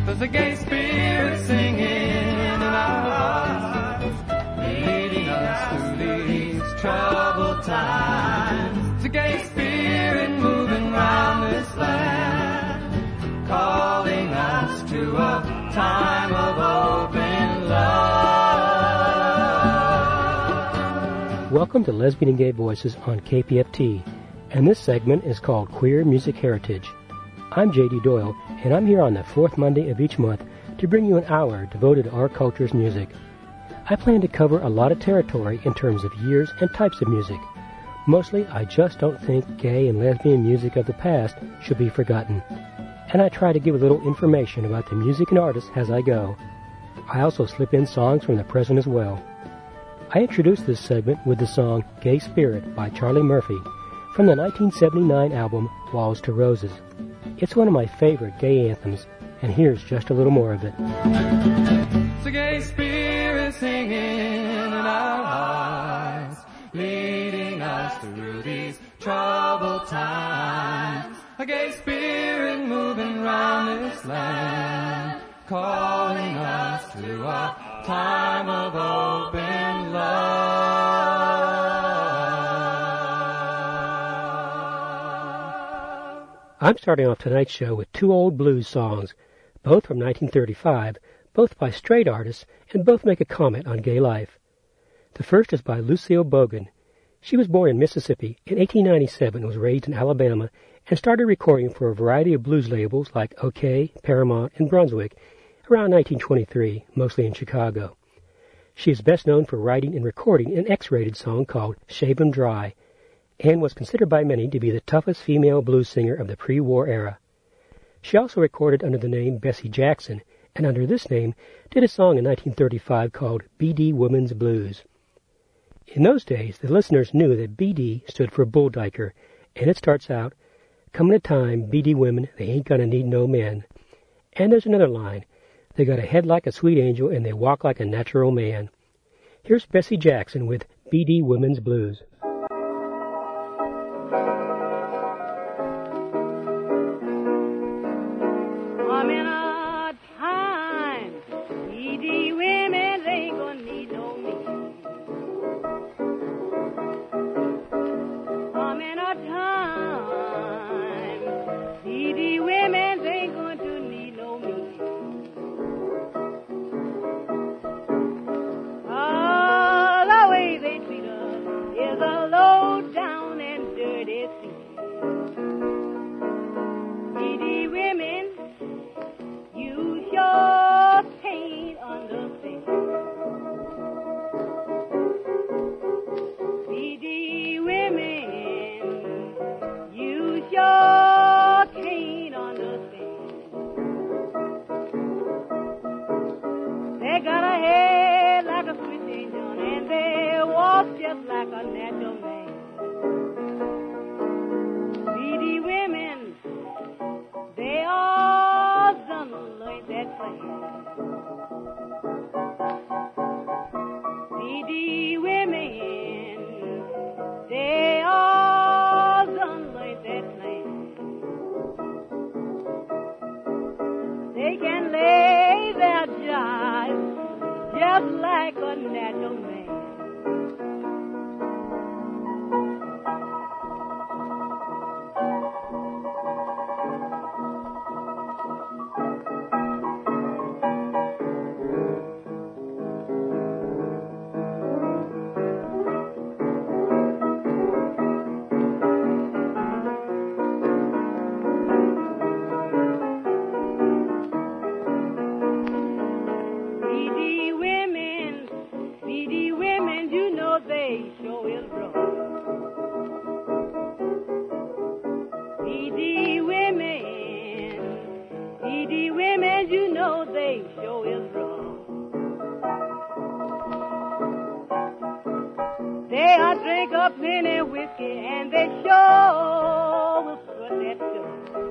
There's a gay spirit singing in our hearts, leading us through these troubled times. There's a gay spirit moving round this land, calling us to a time of open love. Welcome to Lesbian and Gay Voices on KPFT, and this segment is called Queer Music Heritage. I'm J.D. Doyle, and I'm here on the fourth Monday of each month to bring you an hour devoted to our culture's music. I plan to cover a lot of territory in terms of years and types of music. Mostly, I just don't think gay and lesbian music of the past should be forgotten. And I try to give a little information about the music and artists as I go. I also slip in songs from the present as well. I introduced this segment with the song Gay Spirit by Charlie Murphy from the 1979 album Walls to Roses. It's one of my favorite gay anthems, and here's just a little more of it. It's a gay spirit singing in our hearts, leading us through these troubled times. A gay spirit moving round this land, calling us to a time of open love. I'm starting off tonight's show with two old blues songs, both from 1935, both by straight artists, and both make a comment on gay life. The first is by Lucille Bogan. She was born in Mississippi in 1897 and was raised in Alabama and started recording for a variety of blues labels like OK, Paramount, and Brunswick around 1923, mostly in Chicago. She is best known for writing and recording an X-rated song called Shave 'Em Dry, and was considered by many to be the toughest female blues singer of the pre-war era. She also recorded under the name Bessie Jackson, and under this name did a song in 1935 called B.D. Women's Blues. In those days, the listeners knew that B.D. stood for Bull Dyker, and it starts out, "Coming a time, B.D. women, they ain't gonna need no men." And there's another line, "They got a head like a sweet angel, and they walk like a natural man." Here's Bessie Jackson with B.D. Women's Blues. I'm in a time, needy women, they ain't gonna need no me. I'm in a time, needy women, they ain't going to need no me. The way they treat us is a low down and dirty sea. Needy women, you sure can't understand. Needy women, you sure can't understand. They got a head like a sweet angel, and they walk just like a natural man. Needy women, they all done learned that plan. Needy women, they all done learned that plan. They can lay their jive just like a natural man. Needy women, you know they sure is wrong. Needy women, you know they sure is wrong. They'll drink up plenty whiskey and they sure will put that show.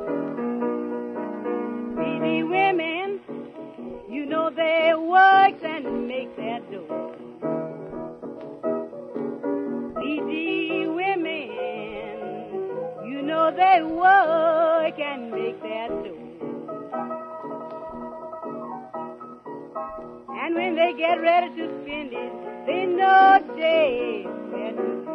Needy women, you know they work and make their dough. Needy women, you know they work and make their dough. And when they get ready to spend it, they know just where to go.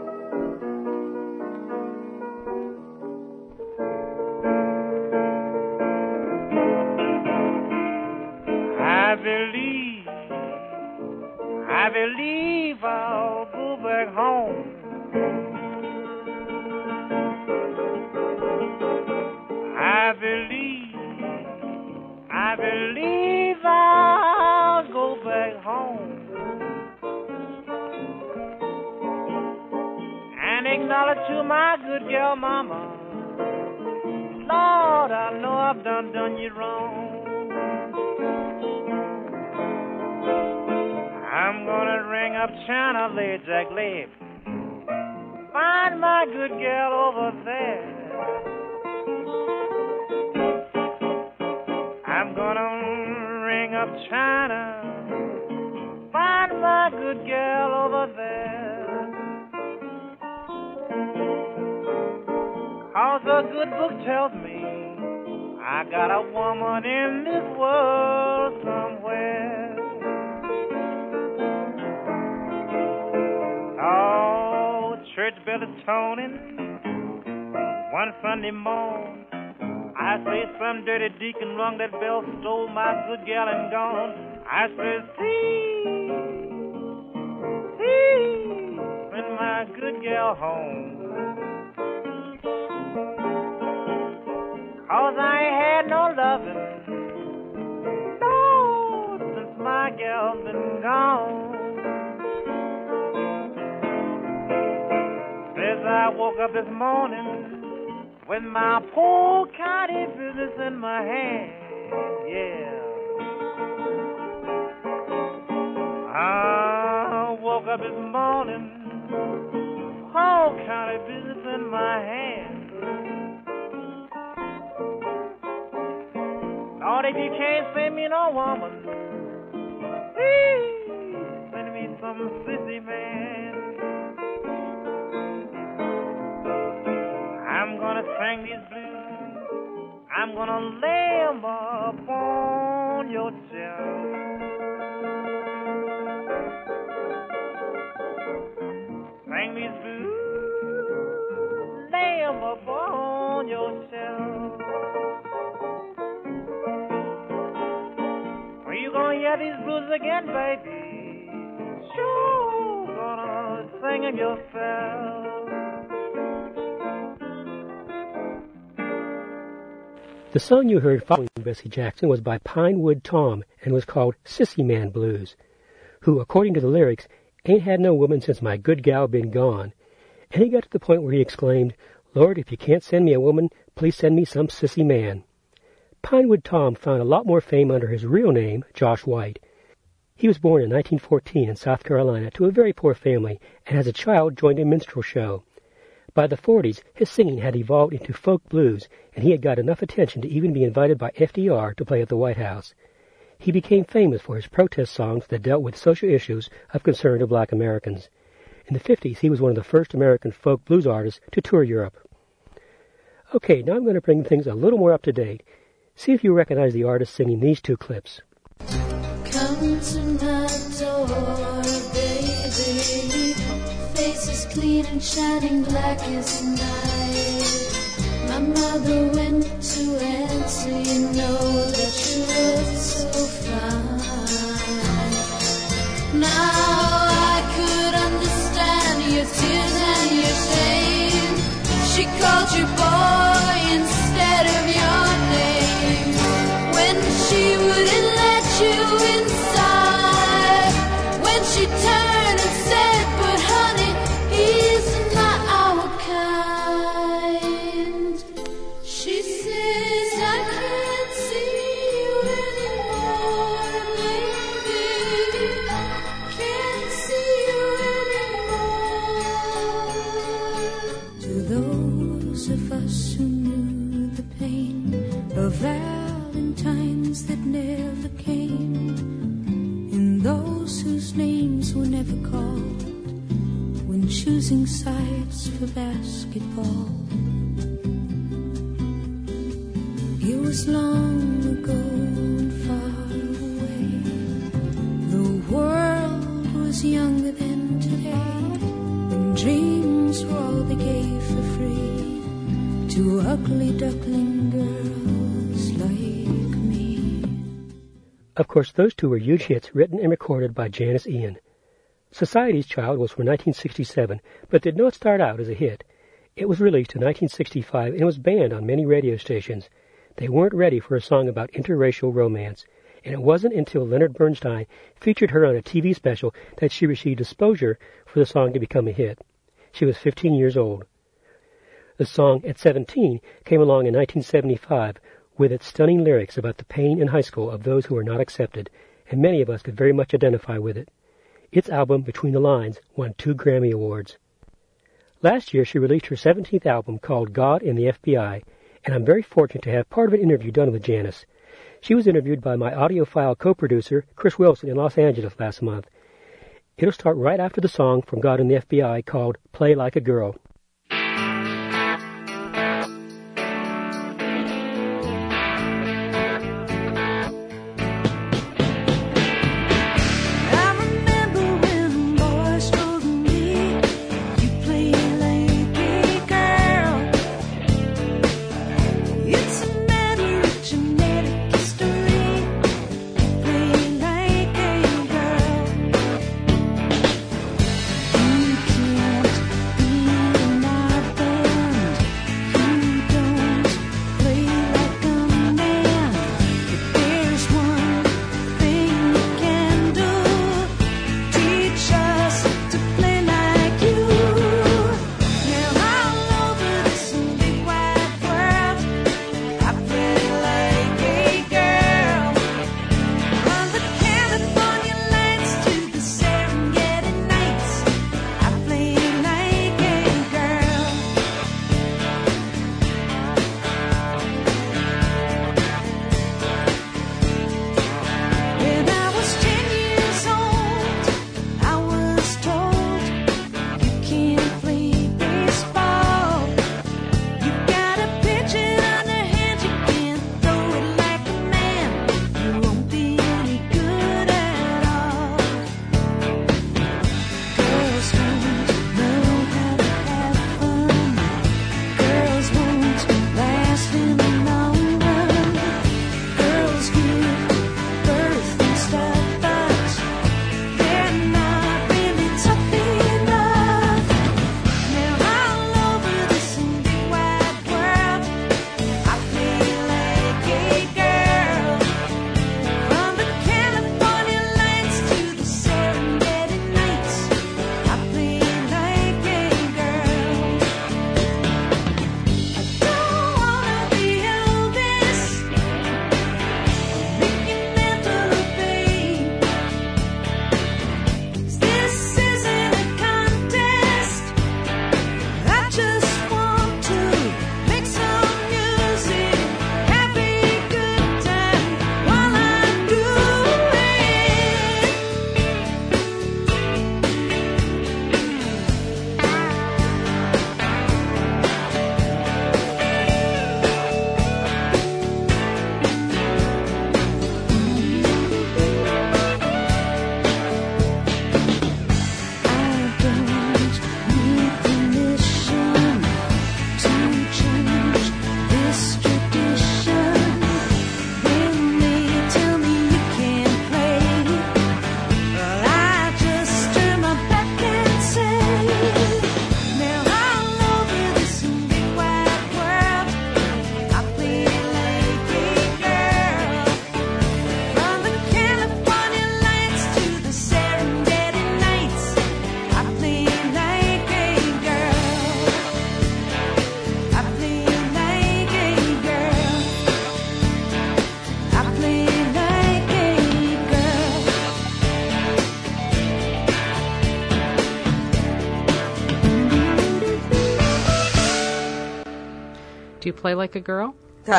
I believe I'll go back home. I believe I'll go back home and acknowledge to my good girl mama, Lord, I know I've done you wrong. I'm gonna ring up China, lay Jack Lake, find my good girl over there. I'm gonna ring up China, find my good girl over there. 'Cause a good book tells me I got a woman in this world somewhere. Oh, church bell is toning one Sunday morning. I say some dirty deacon rung that bell, stole my good gal and gone. I say, see, send my good gal home. 'Cause I ain't had no loving, no, since my gal's been gone. As I woke up this morning with my poor county business in my hand, yeah. I woke up this morning, poor county business in my hand. Lord, if you can't send me no woman, please send me some sissy man. I'm gonna sing these blues, I'm gonna lay 'em upon your chest. Sing these blues, lay 'em upon your chest. When you gonna hear these blues again, baby? Sure gonna sing 'em yourself. The song you heard following Bessie Jackson was by Pinewood Tom and was called Sissy Man Blues, who, according to the lyrics, ain't had no woman since my good gal been gone. And he got to the point where he exclaimed, Lord, if you can't send me a woman, please send me some sissy man. Pinewood Tom found a lot more fame under his real name, Josh White. He was born in 1914 in South Carolina to a very poor family and as a child joined a minstrel show. By the 40s, his singing had evolved into folk blues, and he had got enough attention to even be invited by FDR to play at the White House. He became famous for his protest songs that dealt with social issues of concern to black Americans. In the 50s, he was one of the first American folk blues artists to tour Europe. Okay, now I'm going to bring things a little more up to date. See if you recognize the artist singing these two clips. Come to my door, baby. Face is clean and shining black as night. My mother went to answer, you know that you look so fine. Now I could understand your tears and your shame. She called you boy instead of your name. When she wouldn't let you inside. When she turned and said, but honey, he's not our kind. She says, I can't see you anymore, baby. Can't see you anymore. To those of us who knew the pain of Valentines that never came, and those whose names were never called when choosing sides for basketball. It was long ago and far away, was younger than today, when dreams were all they gave for free to ugly duckling girls like me. Of course, those two were huge hits written and recorded by Janis Ian. Society's Child was from 1967, but did not start out as a hit. It was released in 1965 and was banned on many radio stations. They weren't ready for a song about interracial romance, and it wasn't until Leonard Bernstein featured her on a TV special that she received exposure for the song to become a hit. She was 15 years old. The song, At 17, came along in 1975 with its stunning lyrics about the pain in high school of those who are not accepted, and many of us could very much identify with it. Its album, Between the Lines, won 2 Grammy Awards. Last year, she released her 17th album called God and the FBI, and I'm very fortunate to have part of an interview done with Janis. She was interviewed by my audiophile co-producer, Chris Wilson, in Los Angeles last month. It'll start right after the song from God and the FBI called Play Like a Girl. Do you play like a girl?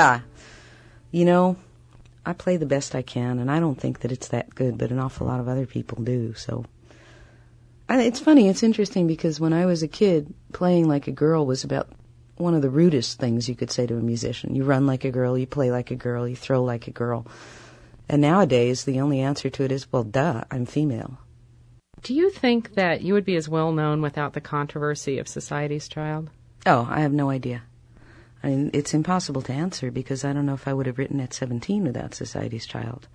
You know, I play the best I can, and I don't think that it's that good, but an awful lot of other people do, so. It's funny, it's interesting, because when I was a kid, playing like a girl was about one of the rudest things you could say to a musician. You run like a girl, you play like a girl, you throw like a girl. And nowadays, the only answer to it is, well, duh, I'm female. Do you think that you would be as well known without the controversy of Society's Child? Oh, I have no idea. I mean, it's impossible to answer because I don't know if I would have written at 17 without Society's Child.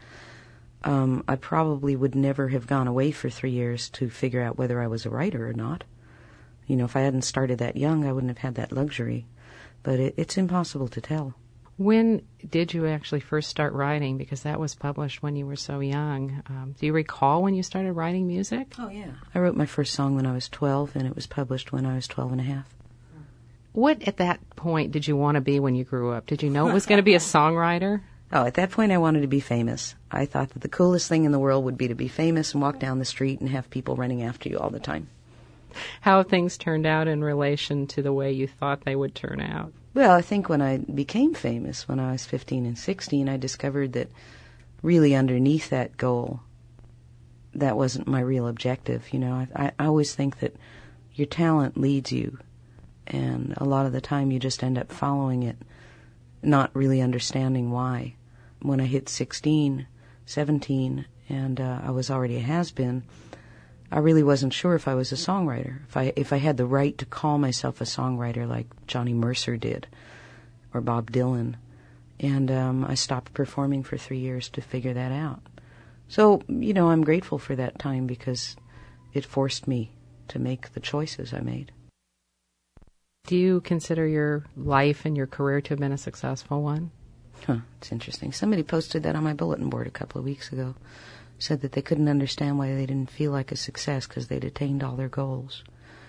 I probably would never have gone away for 3 years to figure out whether I was a writer or not. You know, if I hadn't started that young, I wouldn't have had that luxury. But it's impossible to tell. When did you actually first start writing? Because that was published when you were so young. Do you recall when you started writing music? Oh, yeah. I wrote my first song when I was 12, and it was published when I was 12 and a half. What, at that point, did you want to be when you grew up? Did you know it was going to be a songwriter? Oh, at that point I wanted to be famous. I thought that the coolest thing in the world would be to be famous and walk down the street and have people running after you all the time. How have things turned out in relation to the way you thought they would turn out? Well, I think when I became famous, when I was 15 and 16, I discovered that really underneath that goal, that wasn't my real objective. You know, I always think that your talent leads you, and a lot of the time you just end up following it, not really understanding why. When I hit 16, 17, and I was already a has-been, I really wasn't sure if I was a songwriter, if I had the right to call myself a songwriter like Johnny Mercer did, or Bob Dylan. And I stopped performing for 3 years to figure that out. So, you know, I'm grateful for that time because it forced me to make the choices I made. Do you consider your life and your career to have been a successful one? It's interesting. Somebody posted that on my bulletin board a couple of weeks ago. Said that they couldn't understand why they didn't feel like a success because they'd attained all their goals.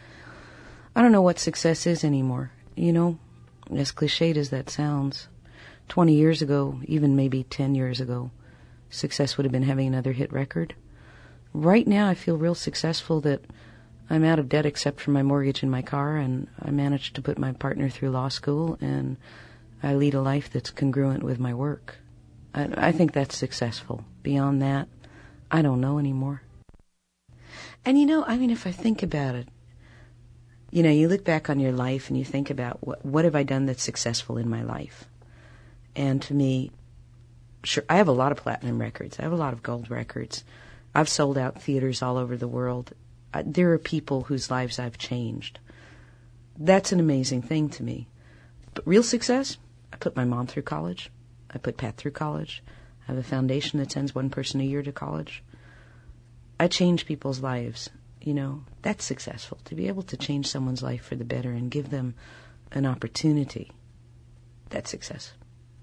I don't know what success is anymore. You know, as cliched as that sounds, 20 years ago, even maybe 10 years ago, success would have been having another hit record. Right now I feel real successful that I'm out of debt except for my mortgage and my car, and I managed to put my partner through law school, and I lead a life that's congruent with my work. I think that's successful. Beyond that, I don't know anymore. And you know, I mean, if I think about it, you know, you look back on your life and you think about what have I done that's successful in my life? And to me, sure, I have a lot of platinum records. I have a lot of gold records. I've sold out theaters all over the world. There are people whose lives I've changed. That's an amazing thing to me. But real success, I put my mom through college. I put Pat through college. I have a foundation that sends one person a year to college. I change people's lives. You know, that's successful. To be able to change someone's life for the better and give them an opportunity, that's success.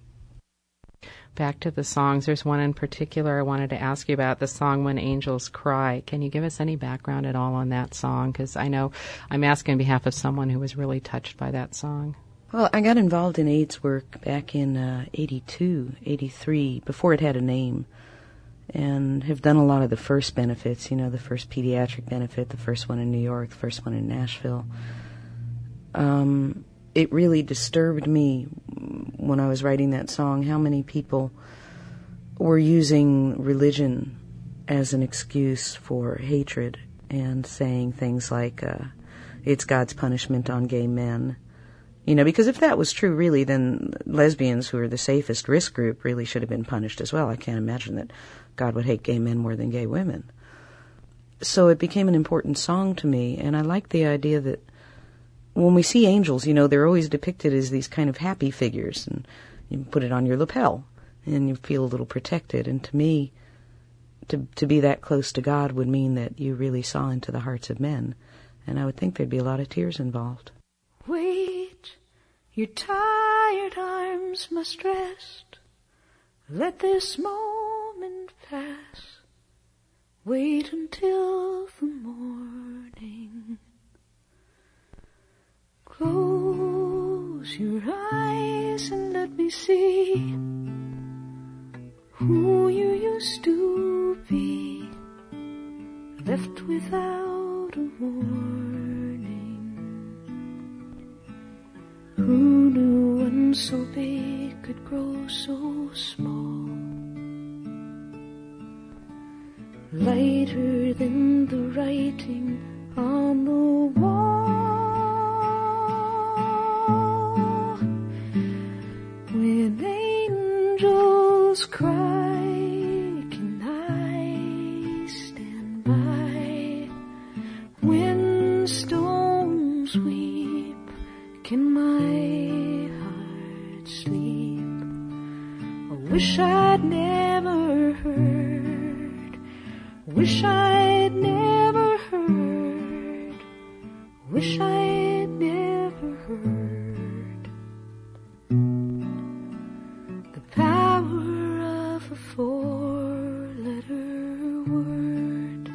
Back to the songs, there's one in particular I wanted to ask you about, the song When Angels Cry. Can you give us any background at all on that song? Because I know I'm asking on behalf of someone who was really touched by that song. Well, I got involved in AIDS work back in 82, 83, before it had a name, and have done a lot of the first benefits, you know, the first pediatric benefit, the first one in New York, the first one in Nashville. It really disturbed me when I was writing that song how many people were using religion as an excuse for hatred and saying things like, it's God's punishment on gay men. You know, because if that was true, really, then lesbians, who are the safest risk group, really should have been punished as well. I can't imagine that God would hate gay men more than gay women. So it became an important song to me, and I like the idea that when we see angels, you know, they're always depicted as these kind of happy figures, and you put it on your lapel, and you feel a little protected. And to me, to be that close to God would mean that you really saw into the hearts of men, and I would think there'd be a lot of tears involved. Wait, your tired arms must rest. Let this moment pass. Wait until the morning. Close your eyes and let me see who you used to be, left without a warning. Who knew one so big could grow so small, lighter than the writing on the wall. When angels cry, can I stand by Wish I'd never heard. Wish I'd never heard. Wish I'd never heard the power of a four-letter word.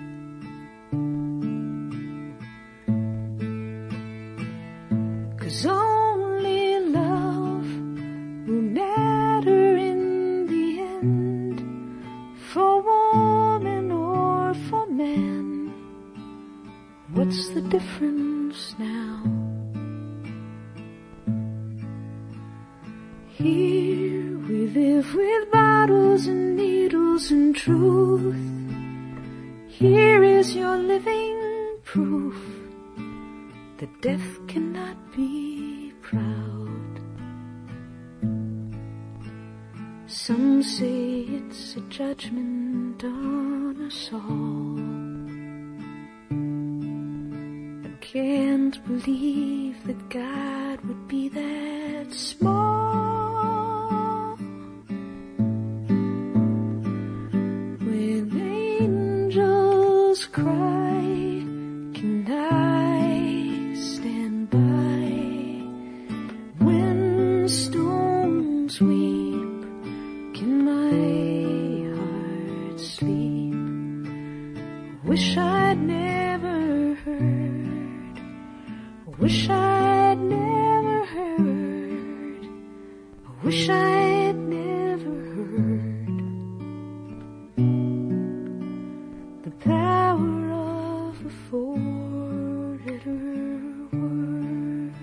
'Cause only love will matter in the end, for woman or for man. What's the difference now? Here we live with bottles and needles and truth. Here is your living proof that death cannot be proud. Some say it's a judgment on us all. I can't believe that God would be that small. When angels cry, can I stand by? When stones weep, can my heart sleep? Wish I'd never heard. Wish I'd never heard. Wish I'd never heard the power of a four-letter word.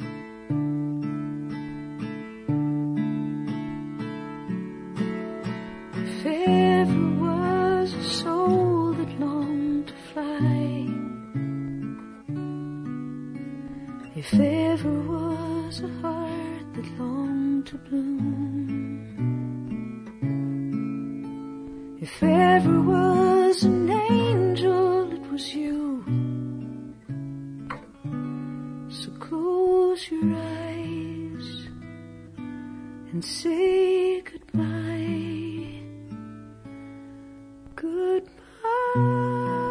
If ever was a soul that longed to fly, if ever was a heart that longed to bloom, if ever was an angel, it was you. So close your eyes and say goodbye. Goodbye.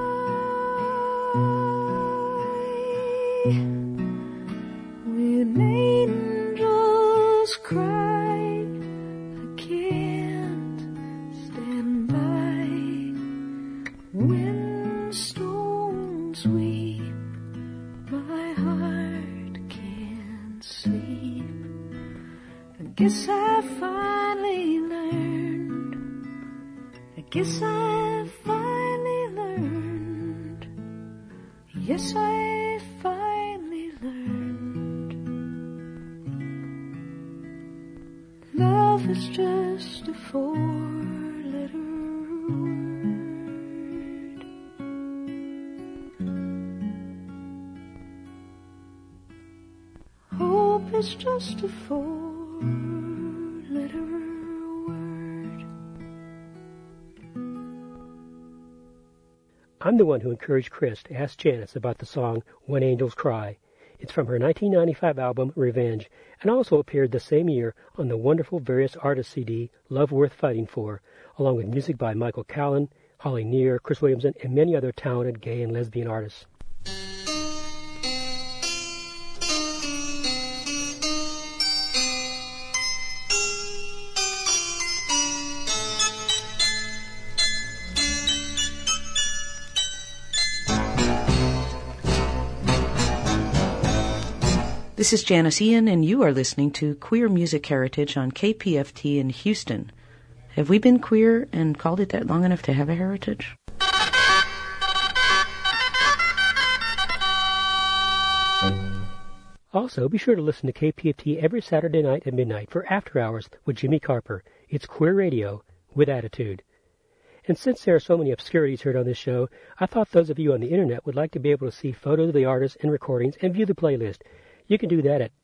When angels cry, I can't stand by. When stones weep, my heart can't sleep. I guess I finally learned. I guess I finally learned. Yes, I finally learned. Love is just a four-letter word. Hope is just a four-letter word. I'm the one who encouraged Chris to ask Janice about the song When Angels Cry. It's from her 1995 album Revenge, and also appeared the same year on the wonderful Various Artists CD Love Worth Fighting For, along with music by Michael Callan, Holly Near, Chris Williamson, and many other talented gay and lesbian artists. This is Janice Ian, and you are listening to Queer Music Heritage on KPFT in Houston. Have we been queer and called it that long enough to have a heritage? Also, be sure to listen to KPFT every Saturday night at midnight for After Hours with Jimmy Carper. It's queer radio with attitude. And since there are so many obscurities heard on this show, I thought those of you on the internet would like to be able to see photos of the artists and recordings and view the playlist. You can do that at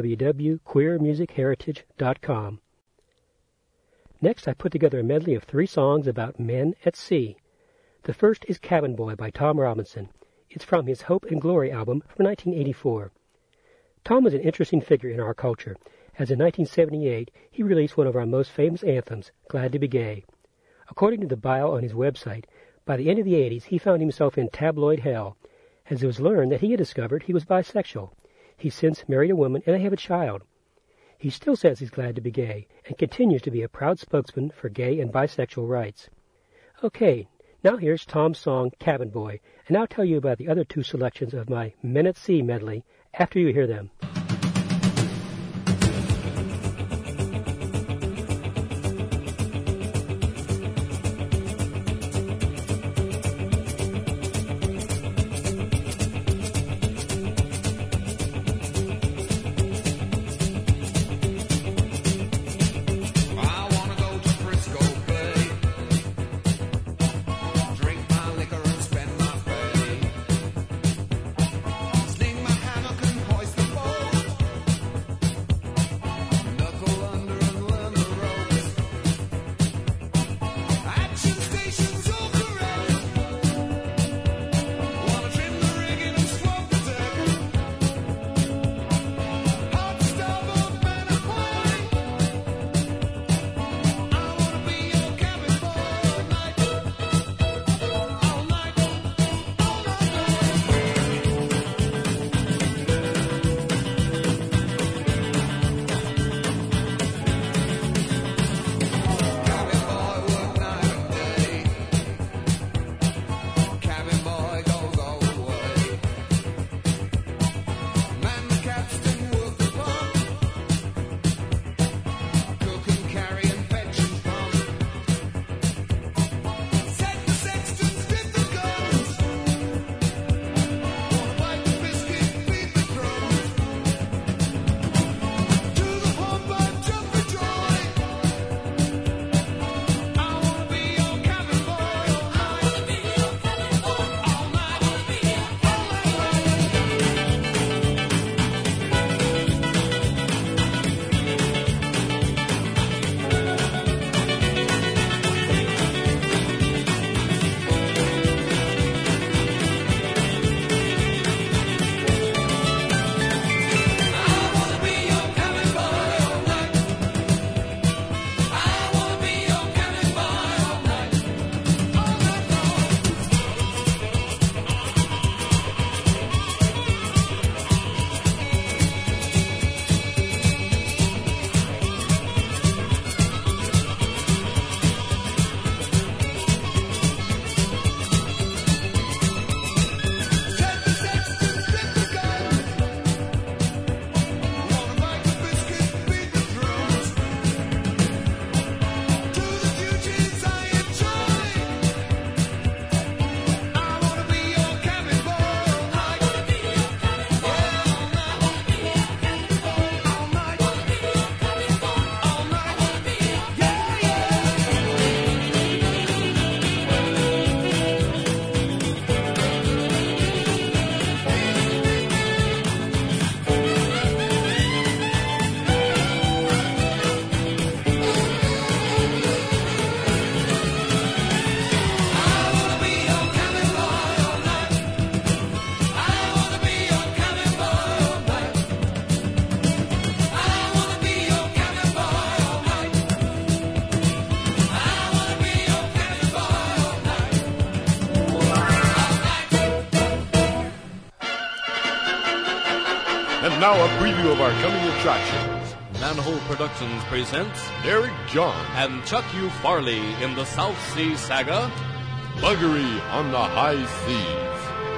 www.queermusicheritage.com. Next, I put together a medley of 3 songs about men at sea. The first is Cabin Boy by Tom Robinson. It's from his Hope and Glory album from 1984. Tom was an interesting figure in our culture. as in 1978 he released one of our most famous anthems, Glad to Be Gay. According to the bio on his website, by the end of the 80s he found himself in tabloid hell, as it was learned that he had discovered he was bisexual. He's since married a woman and they have a child. He still says he's glad to be gay and continues to be a proud spokesman for gay and bisexual rights. Okay, now here's Tom's song, Cabin Boy, and I'll tell you about the other two selections of my Men at Sea medley after you hear them. And now a preview of our coming attractions. Manhole Productions presents Derek John and Chuck U. Farley in the South Sea Saga, Buggery on the High Seas.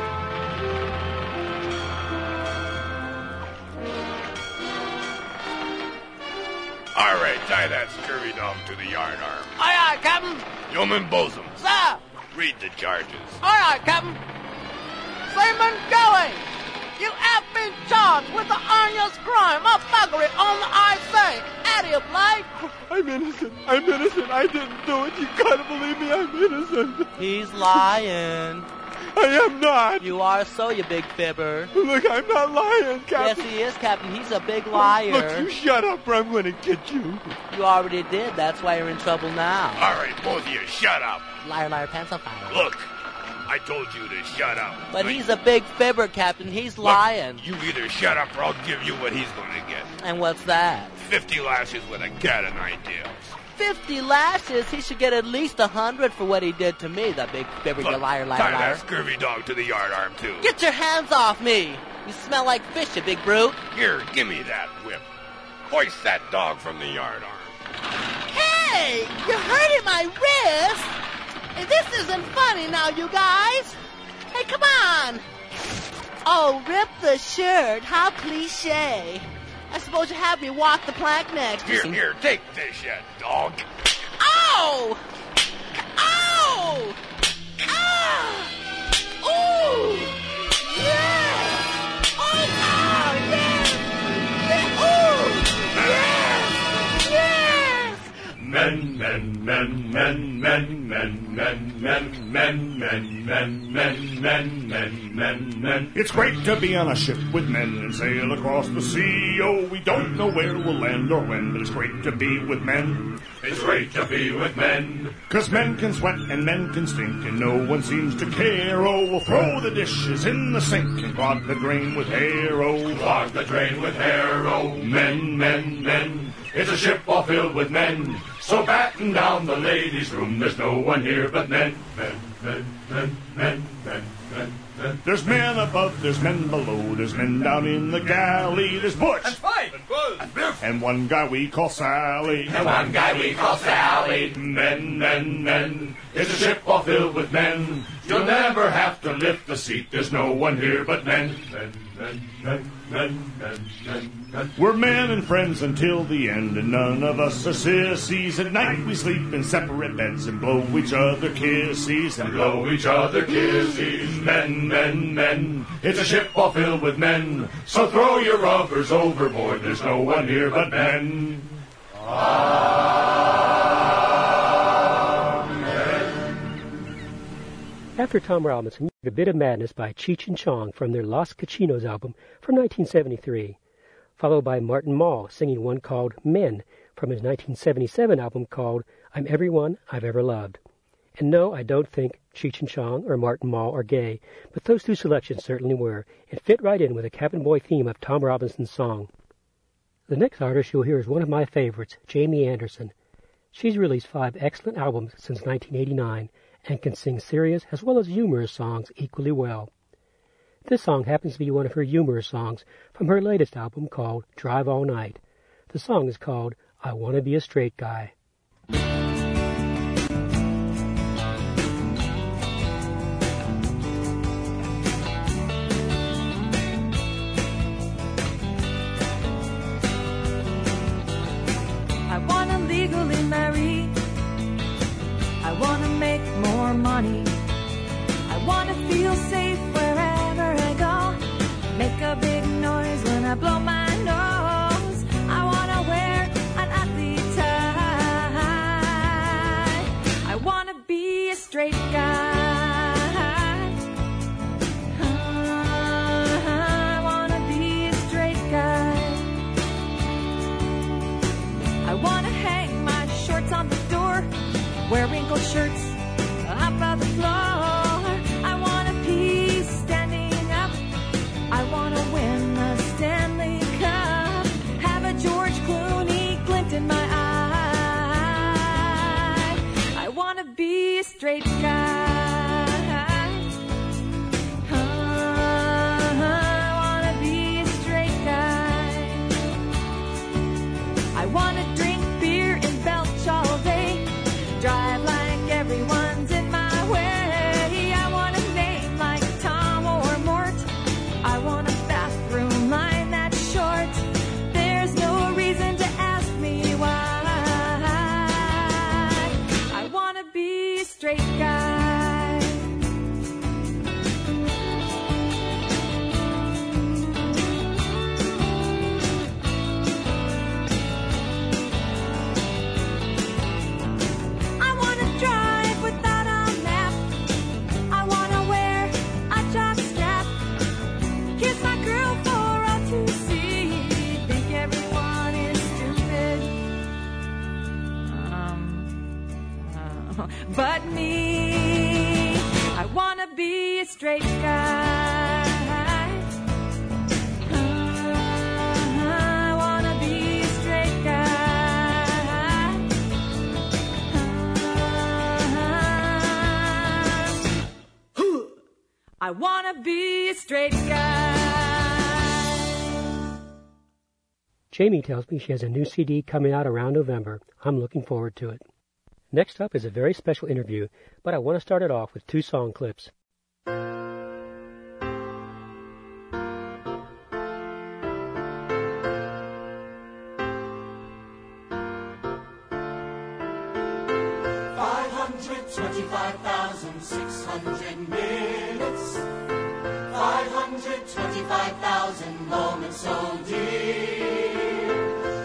All right, tie that scurvy dog to the yard arm. Aye, aye, Captain. Yeoman Bosun, Sir. read the charges. Aye, aye, Captain. Seaman Gully, you have been charged with the onions crime of buggery on the I-Say. Out of your blade. I'm innocent. I didn't do it. You gotta believe me, I'm innocent. He's lying. I am not. You are so, you big fibber. Look, I'm not lying, Captain. Yes, he is, Captain. He's a big liar. Look, you shut up or I'm gonna get you. You already did. That's why you're in trouble now. All right, both of you, shut up. Liar, liar, pants on fire. Look, I told you to shut up. But he's a big fibber, Captain. He's lying. You either shut up or I'll give you what he's going to get. And what's that? 50 lashes with a cat o' nine tails. 50 lashes? He should get at least 100 for what he did to me, the big fibber, you liar, liar, tie liar. that scurvy dog to the yard arm, too. Get your hands off me! You smell like fish, you big brute. Here, give me that whip. Hoist that dog from the yard arm. Hey! You're hurting my wrist! This isn't funny now, you guys! Hey, come on! Oh, rip the shirt. How cliche. I suppose you have me walk the plank next. Here, take this, you dog. Ow! Ow! Ah! Ooh! Yeah! Oh, ow! Yes! Yeah! Ooh! Yes! Yes! Men, men, men, men, men, men, men, men, men, men, men, men, men, men, men, men. It's great to be on a ship with men and sail across the sea. Oh, we don't know where we'll land or when, but it's great to be with men. It's great to be with men. 'Cause men can sweat and men can stink and no one seems to care. Oh, we'll throw the dishes in the sink and clog the drain with hair. Oh, Clog the drain with hair. Oh, men, men, men. It's a ship all filled with men. So batten down the ladies' room. There's no one here but men. Men, men, men, men, men, men, men. there's men above, there's men below, there's men down in the galley. There's Butch And Pipe and Buzz and Biff. and one guy we call Sally. And one guy we call Sally. Men, men, men. It's a ship all filled with men. You'll never have to lift the seat. There's no one here but men. Men, men, men, men, men, men, men. We're men and friends until the end, and none of us are sissies. At night we sleep in separate beds and blow each other kisses. And blow each other kisses. Men, men, men. It's a ship all filled with men. So throw your rubbers overboard. There's no one here but men. After Tom Robinson, A Bit of Madness by Cheech and Chong from their Los Cachinos album from 1973, followed by Martin Mull singing one called Men from his 1977 album called I'm Everyone I've Ever Loved. And no, I don't think Cheech and Chong or Martin Mull are gay, but those two selections certainly were, and fit right in with the Cabin Boy theme of Tom Robinson's song. The next artist you'll hear is one of my favorites, Jamie Anderson. She's released 5 excellent albums since 1989, and can sing serious as well as humorous songs equally well. This song happens to be one of her humorous songs from her latest album called Drive All Night. The song is called I Wanna Be a Straight Guy. I wanna legally marry. I wanna make more money. I wanna feel safe wherever I go. Make a big noise when I blow my nose. I wanna wear an ugly tie. I wanna be a straight guy. I wanna be a straight guy. I wanna hang my shorts on the door. Wear wrinkled shirts up on the floor. I want a piece standing up. I want to win the Stanley Cup. Have a George Clooney glint in my eye. I want to be a straight guy. I want to be a straight guy. I want to drink beer and belch all day. Drive like everyone's in my way. I want a name like Tom or Mort. I want a bathroom line that's short. There's no reason to ask me why. I want to be a straight guy. But me, I wanna be a straight guy. I wanna be a straight guy. I wanna be a straight guy. Jamie tells me she has a new CD coming out around November. I'm looking forward to it. Next up is a very special interview, but I want to start it off with 2 song clips. 525,600 minutes, 525,000 moments so dear,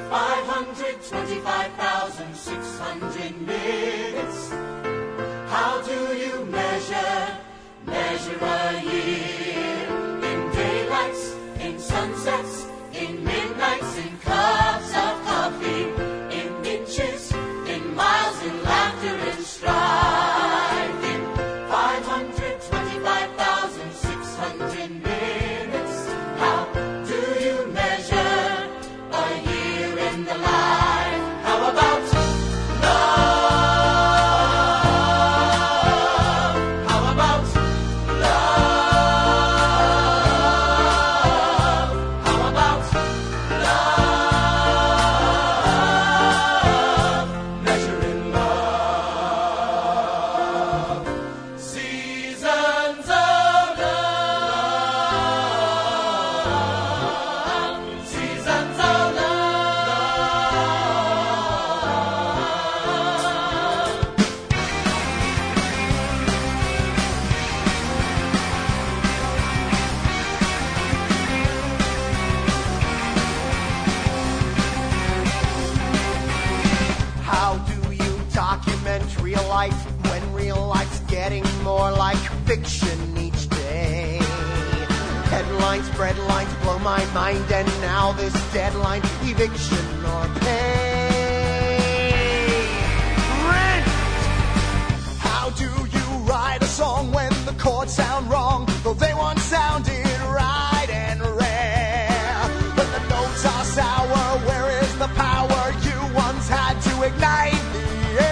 525,600 minutes. How do you measure a year? In daylights, in sunsets, in midnights, in cups of coffee, in inches, in miles, in laughter and strife, in 525,600 minutes. How do you measure a year in the life? How about love? How about love? How about love? Measuring love. Seasons of love. Seasons of love. How do you document real life when real life's getting more like fiction each day? Headlines, breadlines blow my mind, and now this deadline, eviction or pay. Rent! How do you write a song when the chords sound wrong, though they once sounded right and rare? When the notes are sour, where is the power you once had to ignite the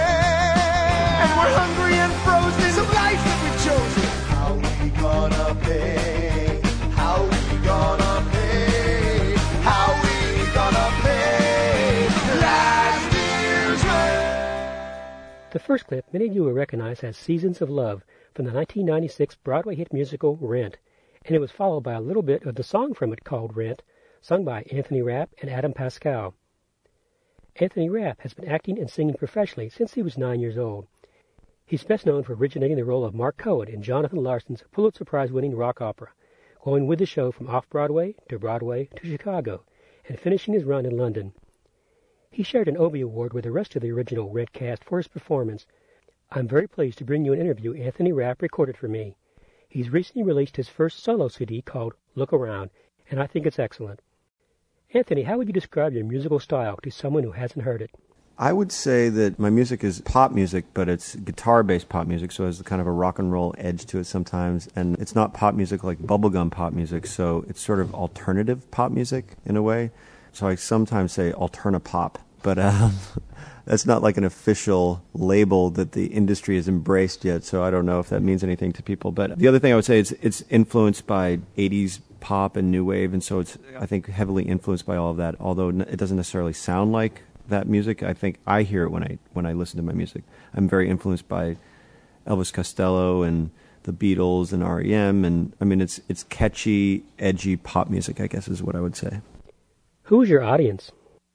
air? And we're hungry and frozen, some life that we've chosen. How we gonna pay? How we gonna pay? How we gonna pay last year's rent? The first clip many of you will recognize as Seasons of Love from the 1996 Broadway hit musical Rent, and it was followed by a little bit of the song from it called Rent, sung by Anthony Rapp and Adam Pascal. Anthony Rapp has been acting and singing professionally since he was 9 years old. He's best known for originating the role of Mark Cohen in Jonathan Larson's Pulitzer Prize-winning rock opera, going with the show from off-Broadway to Chicago, and finishing his run in London. He shared an Obie Award with the rest of the original Rent cast for his performance. I'm very pleased to bring you an interview Anthony Rapp recorded for me. He's recently released his first solo CD called Look Around, and I think it's excellent. Anthony, how would you describe your musical style to someone who hasn't heard it? I would say that my music is pop music, but it's guitar-based pop music, so it has kind of a rock and roll edge to it sometimes. And it's not pop music like bubblegum pop music, so it's sort of alternative pop music in a way. So I sometimes say alternapop, but that's not like an official label that the industry has embraced yet, so I don't know if that means anything to people. But the other thing I would say is it's influenced by 80s pop and new wave, and so it's, I think, heavily influenced by all of that, although it doesn't necessarily sound like that music. I think I hear it when I listen to my music. I'm very influenced by Elvis Costello and the Beatles and R.E.M., and I mean it's catchy, edgy pop music, I guess is what I would say. Who is your audience?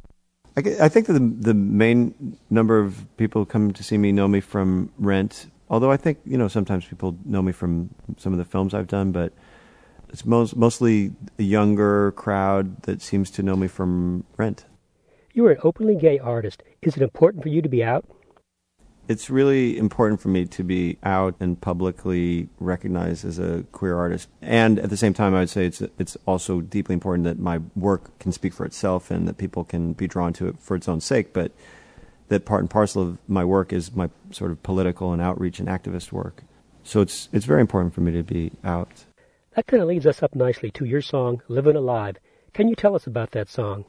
I think that the main number of people who come to see me know me from Rent, although I think, sometimes people know me from some of the films I've done, but it's mostly a younger crowd that seems to know me from Rent. You are an openly gay artist. Is it important for you to be out? It's really important for me to be out and publicly recognized as a queer artist. And at the same time, I would say it's also deeply important that my work can speak for itself and that people can be drawn to it for its own sake, but that part and parcel of my work is my sort of political and outreach and activist work. So it's very important for me to be out. That kind of leads us up nicely to your song, Living Alive. Can you tell us about that song?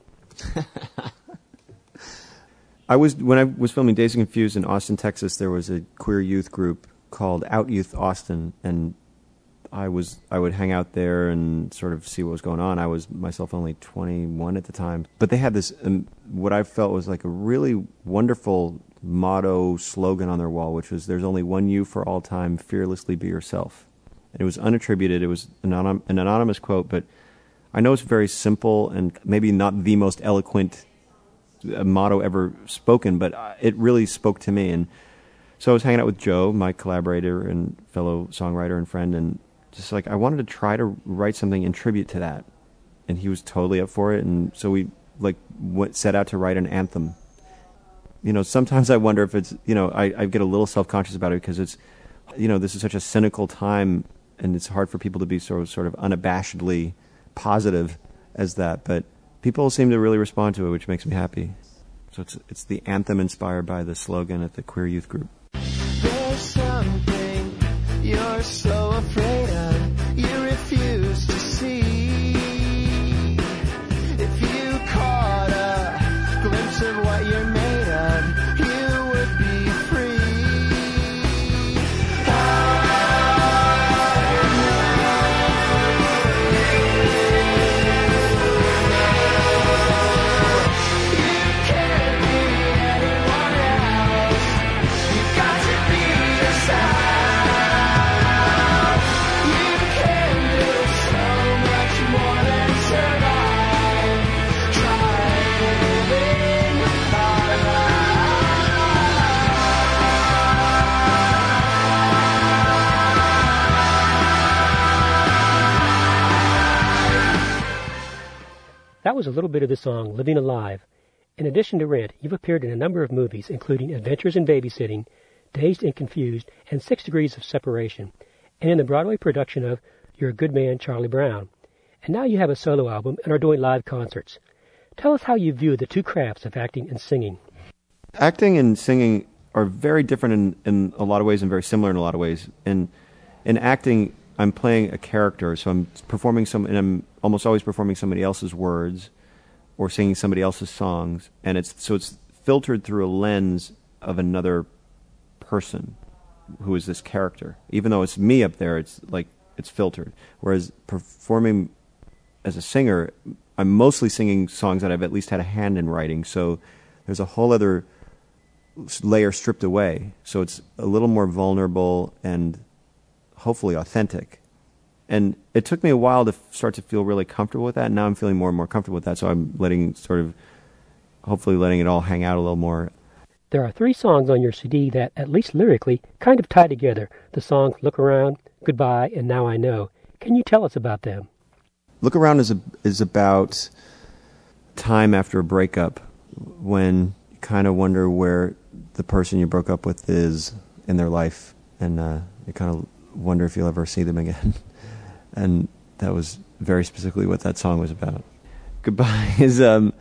When I was filming Dazed and Confused in Austin, Texas, there was a queer youth group called Out Youth Austin, and I would hang out there and sort of see what was going on. I was myself only 21 at the time. But they had this, what I felt was like a really wonderful motto slogan on their wall, which was, "There's only one you for all time, fearlessly be yourself." And it was unattributed. It was an anonymous quote, but I know it's very simple and maybe not the most eloquent motto ever spoken, but it really spoke to me. And so I was hanging out with Joe, my collaborator and fellow songwriter and friend, and just like I wanted to try to write something in tribute to that, and he was totally up for it. And so we set out to write an anthem. Sometimes I wonder if it's I get a little self-conscious about it because it's this is such a cynical time, and it's hard for people to be sort of unabashedly positive as that. But people seem to really respond to it, which makes me happy. So it's the anthem inspired by the slogan at the queer youth group. There's something you're so afraid of, you refuse to see. If you caught a glimpse of what you're made of, you would be free. That was a little bit of the song, Living Alive. In addition to Rent, you've appeared in a number of movies, including Adventures in Babysitting, Dazed and Confused, and 6 Degrees of Separation, and in the Broadway production of You're a Good Man, Charlie Brown. And now you have a solo album and are doing live concerts. Tell us how you view the two crafts of acting and singing. Acting and singing are very different in a lot of ways and very similar in a lot of ways. In acting, I'm playing a character, so I'm performing and I'm almost always performing somebody else's words or singing somebody else's songs, and it's filtered through a lens of another person who is this character. Even though it's me up there, it's filtered. Whereas performing as a singer, I'm mostly singing songs that I've at least had a hand in writing, so there's a whole other layer stripped away. So it's a little more vulnerable and hopefully authentic. And it took me a while to start to feel really comfortable with that, and now I'm feeling more and more comfortable with that, so I'm hopefully letting it all hang out a little more. There are 3 songs on your CD that, at least lyrically, kind of tie together. The songs Look Around, Goodbye, and Now I Know. Can you tell us about them? Look Around is about time after a breakup, when you kind of wonder where the person you broke up with is in their life, and you kind of wonder if you'll ever see them again. And that was very specifically what that song was about. Goodbye is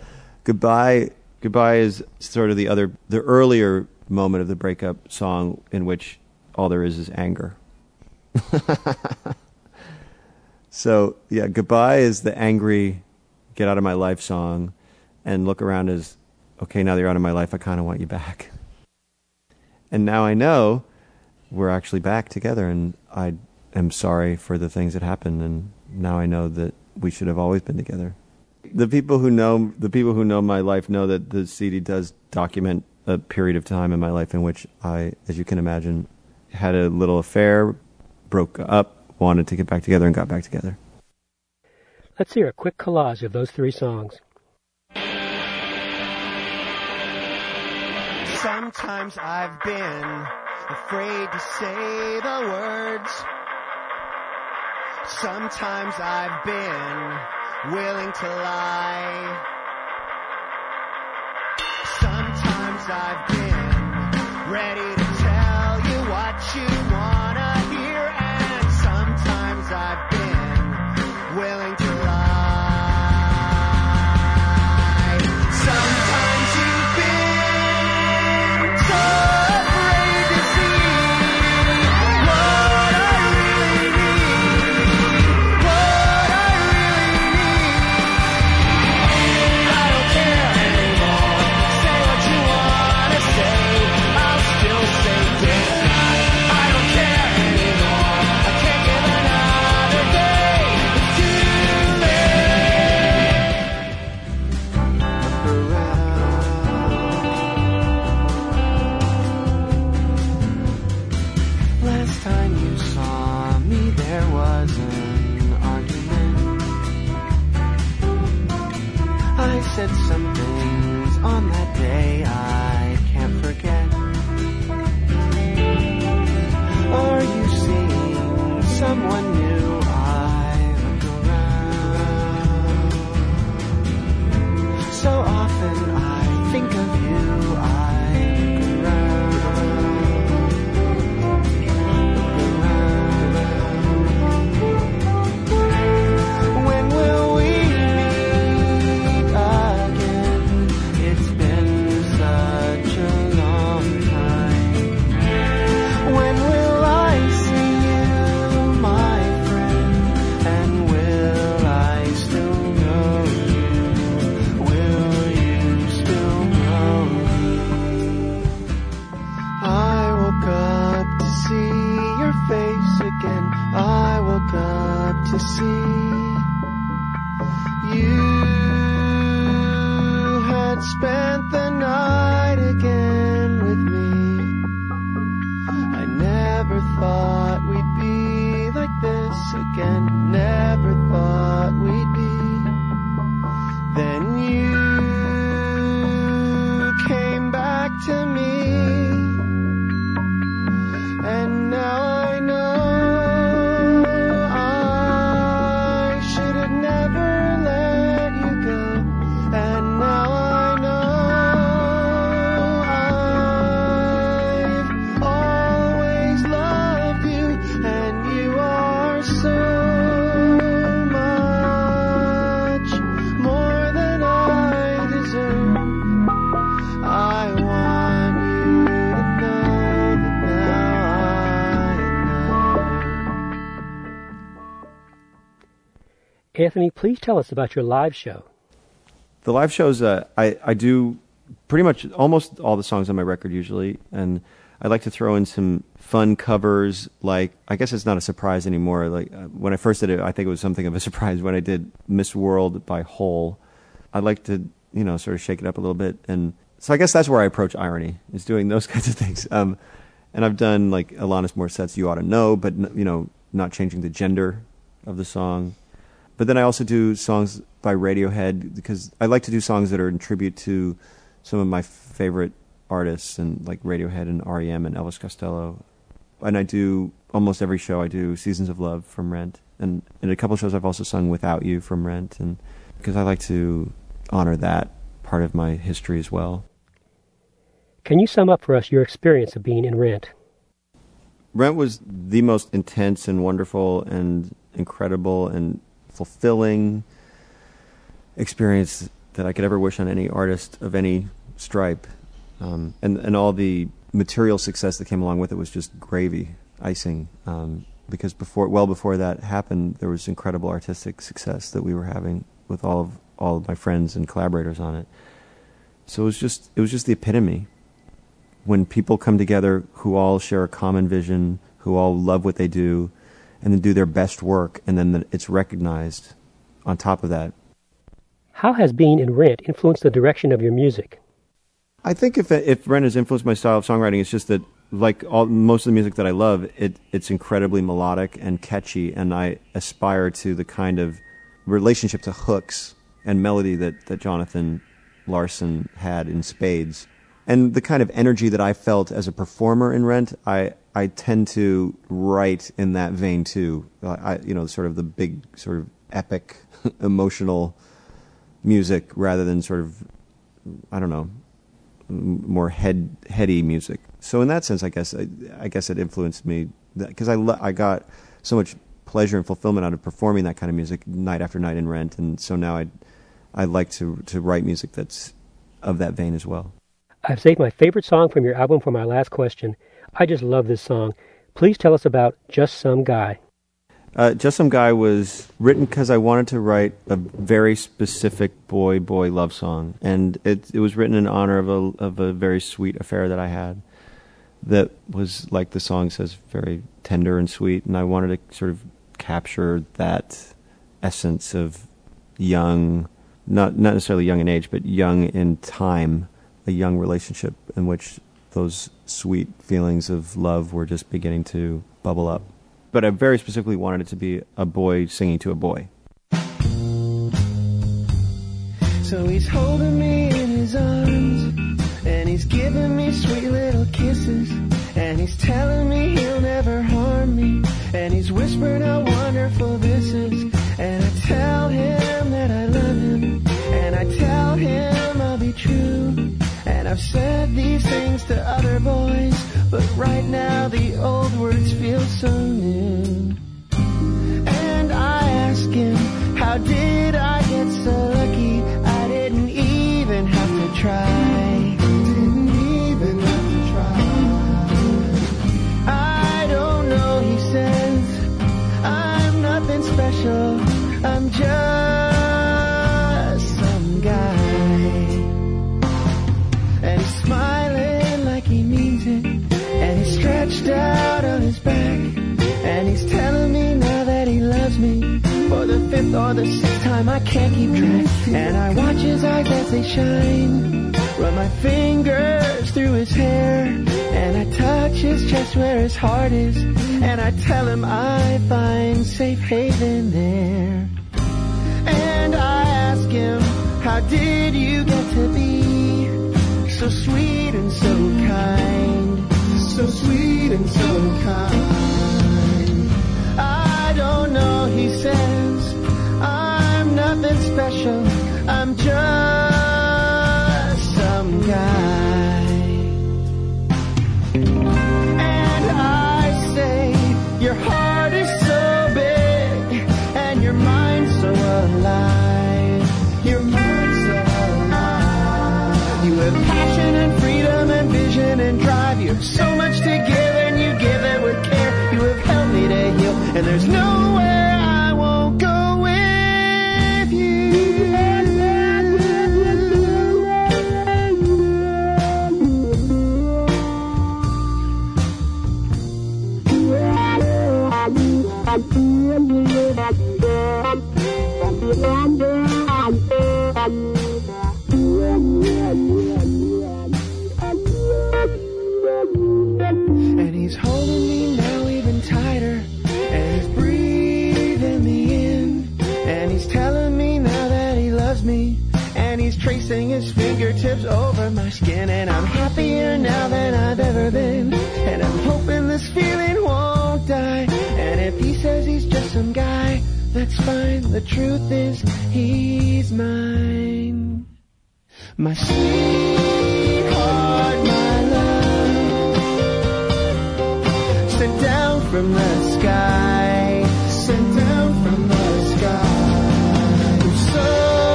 sort of the earlier moment of the breakup song in which all there is anger. So yeah, Goodbye is the angry, get out of my life song, and Look Around is, okay, now that you're out of my life, I kind of want you back. And Now I Know we're actually back together, and I am sorry for the things that happened, and now I know that we should have always been together. The people who know my life know that the CD does document a period of time in my life in which I, as you can imagine, had a little affair, broke up, wanted to get back together, and got back together. Let's hear a quick collage of those 3 songs. Sometimes I've been afraid to say the words. Sometimes I've been willing to lie. Sometimes I've been ready to tell you what you wanna hear, and sometimes I've been willing to lie. Sometimes you've been so afraid to see what said some things on that day I can't forget. Are you seeing someone new? I look around. So often I think of you. I look around. When will we meet again? It's been such a long time. When will I see you, my friend? And will I still know you? Will you still know me? I woke up to see your face again. I woke up to see you had spent the night again with me. I never thought we'd be like this again. Never thought we'd be. Then you came back to me. And now I know I should have never let you go. And now I know I've always loved you, and you are so much more than I deserve. I want you to know that now I know. Anthony, please tell us about your live show. The live shows, I do pretty much almost all the songs on my record usually, and I like to throw in some fun covers. Like, I guess it's not a surprise anymore. Like when I first did it, I think it was something of a surprise when I did Miss World by Hole. I like to, sort of shake it up a little bit, and so I guess that's where I approach irony, is doing those kinds of things. And I've done like Alanis Morissette's "You Ought to Know," but not changing the gender of the song. But then I also do songs by Radiohead, because I like to do songs that are in tribute to some of my favorite artists, and like Radiohead and R.E.M. and Elvis Costello. And I do, almost every show I do Seasons of Love from Rent. And in a couple of shows I've also sung Without You from Rent, and because I like to honor that part of my history as well. Can you sum up for us your experience of being in Rent? Rent was the most intense and wonderful and incredible and fulfilling experience that I could ever wish on any artist of any stripe. And all the material success that came along with it was just gravy, icing. Because well before that happened, there was incredible artistic success that we were having with all of my friends and collaborators on it. So it was just the epitome. When people come together who all share a common vision, who all love what they do, and then do their best work, and then it's recognized on top of that. How has being in Rent influenced the direction of your music? I think if Rent has influenced my style of songwriting, it's just that, like most of the music that I love, it's incredibly melodic and catchy, and I aspire to the kind of relationship to hooks and melody that Jonathan Larson had in spades. And the kind of energy that I felt as a performer in Rent, I tend to write in that vein too. Sort of the big, sort of epic, emotional music rather than sort of, I don't know, more heady music. So in that sense, I guess it influenced me, because I got so much pleasure and fulfillment out of performing that kind of music night after night in Rent, and so now I like to write music that's of that vein as well. I've saved my favorite song from your album for my last question. I just love this song. Please tell us about Just Some Guy. Just Some Guy was written because I wanted to write a very specific boy love song, and it was written in honor of a very sweet affair that I had that was, like the song says, very tender and sweet, and I wanted to sort of capture that essence of young, not necessarily young in age, but young in time, a young relationship in which those sweet feelings of love were just beginning to bubble up. But I very specifically wanted it to be a boy singing to a boy. So he's holding me in his arms, and he's giving me sweet little kisses, and he's telling me he'll never harm me, and he's whispering how wonderful this is. And I tell him that I love him, and I tell him I'll be true. And I've said these things to other boys, but right now the old words feel so new. And I ask him, how did I get so lucky? I didn't even have to try. Didn't even have to try. I don't know, he says, I'm nothing special, I'm just some guy. And he's smiling like he means it, and he's stretched out on his back, and he's telling me now that he loves me for the 5th or the 6th time, I can't keep track. And I watch his eyes as they shine, run my fingers through his hair, and I touch his chest where his heart is, and I tell him I find safe haven there. And I ask him, how did you get to be so sweet and so kind? So sweet and so kind. I don't know, he says, I'm nothing special, I'm just some guy. And I say, your heart is so big, and your mind so alive. Your mind so alive. You have passion and freedom and vision and drive. You have so much to give, and you give it with care. You have helped me to heal, and there's nowhere I won't go with you. And he's holding me now even tighter, and he's breathing me in, and he's telling me now that he loves me, and he's tracing his fingertips over my skin, and I'm happier now than I've ever been, and I'm hoping this feeling won't die. And if he says he's just some guy, that's fine. The truth is, he's mine. My sweetheart, my love, sent down from the sky, sent down from the sky. So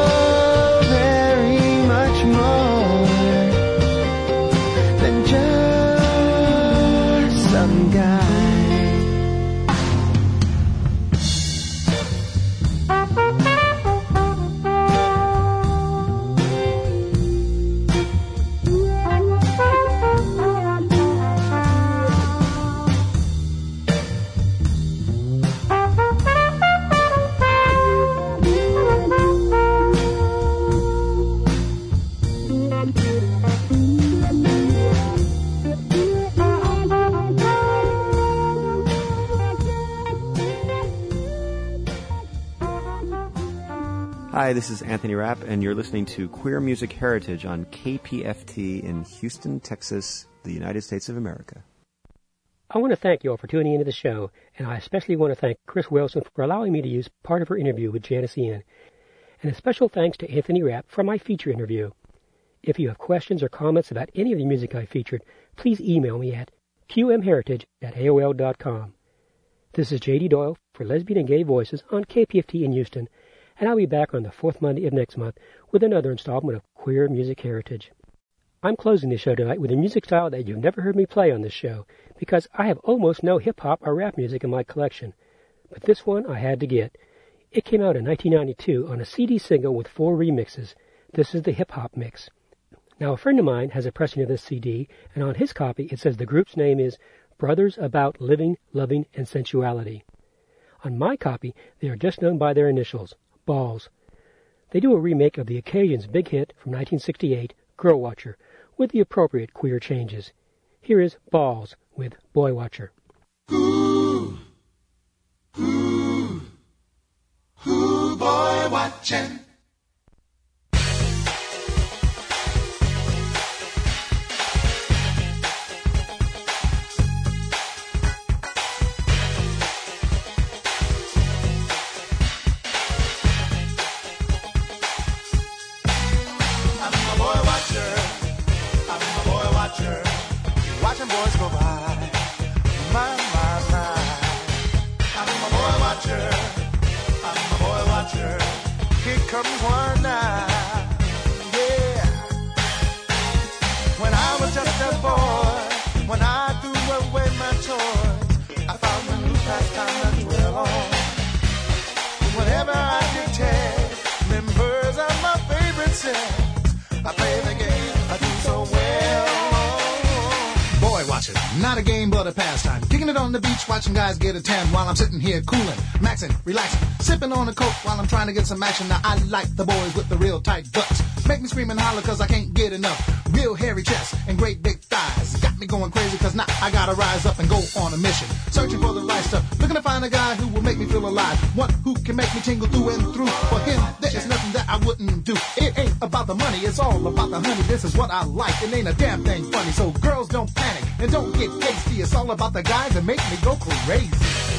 very much more than just some guy. Hi, this is Anthony Rapp, and you're listening to Queer Music Heritage on KPFT in Houston, Texas, the United States of America. I want to thank you all for tuning into the show, and I especially want to thank Chris Wilson for allowing me to use part of her interview with Janice Ian. And a special thanks to Anthony Rapp for my feature interview. If you have questions or comments about any of the music I featured, please email me at qmheritage@aol.com. This is J.D. Doyle for Lesbian and Gay Voices on KPFT in Houston, and I'll be back on the 4th Monday of next month with another installment of Queer Music Heritage. I'm closing the show tonight with a music style that you've never heard me play on this show, because I have almost no hip-hop or rap music in my collection. But this one I had to get. It came out in 1992 on a CD single with 4 remixes. This is the hip-hop mix. Now, a friend of mine has a pressing of this CD, and on his copy it says the group's name is Brothers About Living, Loving, and Sensuality. On my copy, they are just known by their initials, Balls. They do a remake of the Occasion's big hit from 1968, Girl Watcher, with the appropriate queer changes. Here is Balls with Boy Watcher. Ooh, ooh, ooh, boy watching. watchers. I play the game, I do so well. Boy watching, not a game but a pastime. Kicking it on the beach, watching guys get a tan while I'm sitting here cooling, maxing, relaxing, sipping on a Coke while I'm trying to get some action. Now I like the boys with the real tight butts. Make me scream and holler cause I can't get enough. Real hairy chests and great big thighs. Got me going crazy cause now I gotta rise up and go on a mission. Searching for the right stuff, looking to find a guy who will make me feel alive. One who can make me tingle through and through. For him, there is nothing that I wouldn't do. It ain't about the money, it's all about the honey. This is what I like, it ain't a damn thing funny. So girls don't panic and don't get hasty. It's all about the guys that make me go crazy.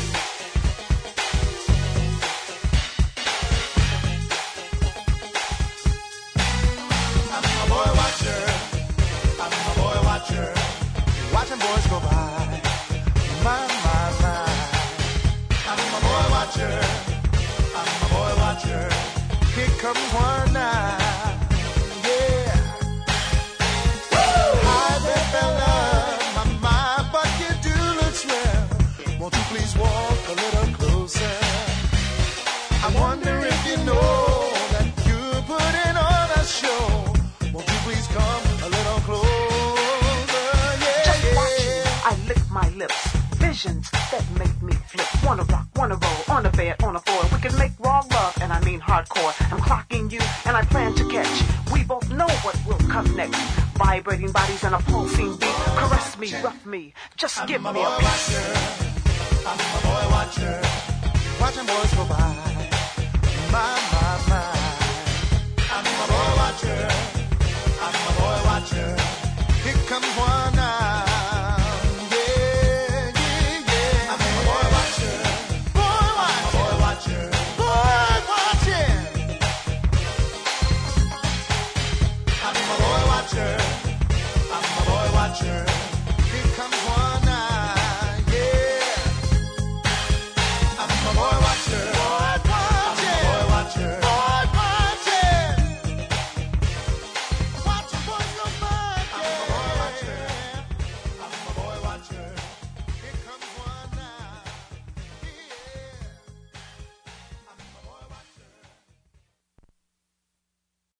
Watching boys go by, my, my, my. I'm a boy watcher, I'm a boy watcher. Here comes one now, yeah. Hi there, fella, my, but you do look swell. Won't you please walk a little closer? I wonder if you know that you put in on a show. Won't you please come a little closer? I lick my lips, visions that make me flip. Wanna rock, wanna roll, on a bed, on a floor. We can make raw love, and I mean hardcore. I'm clocking you, and I plan to catch. We both know what will come next. Vibrating bodies and a pulsing beat. Caress me, rough me, just give me a piece.